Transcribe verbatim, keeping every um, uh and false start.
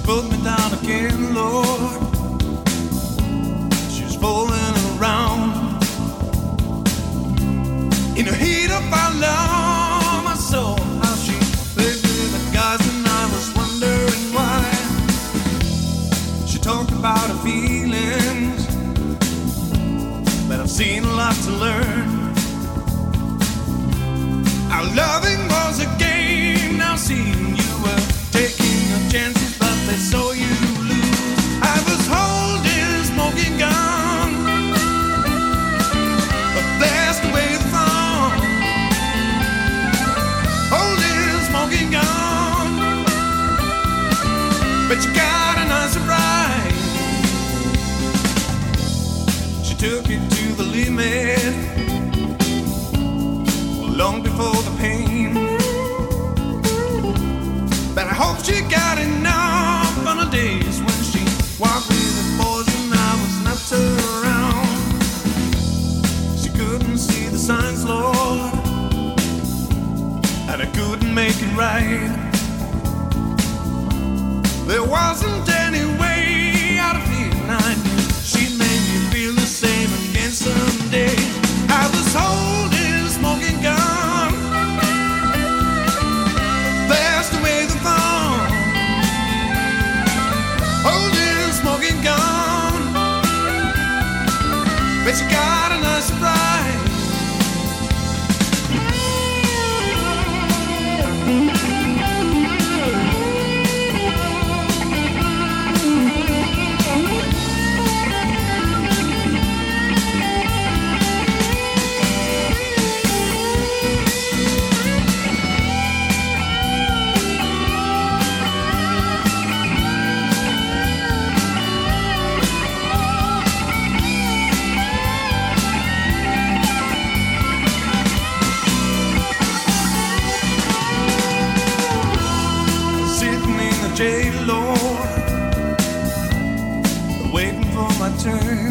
put me down again, Lord. She's fooling around in the heat of our love. I saw how she played with the guys, and I was wondering why. She talked about her feelings, but I've seen a lot to learn. Our loving was a game. Now seeing you were taking your chances, but they saw you lose. I was holding a smoking gun, but blast away the fun. Holding a smoking gun, but you got a nice surprise. She took it to the limit, long before the pain. But I hope she got enough on the days when she walked with the boys and I was not around. She couldn't see the signs, Lord, and I couldn't make it right. There wasn't any way out of feeling I knew she'd make me feel the same again someday. I was holding a smoking gun, blast away the phone. Holding a smoking gun, but you got a nice surprise. Jail, Lord, waiting for my turn.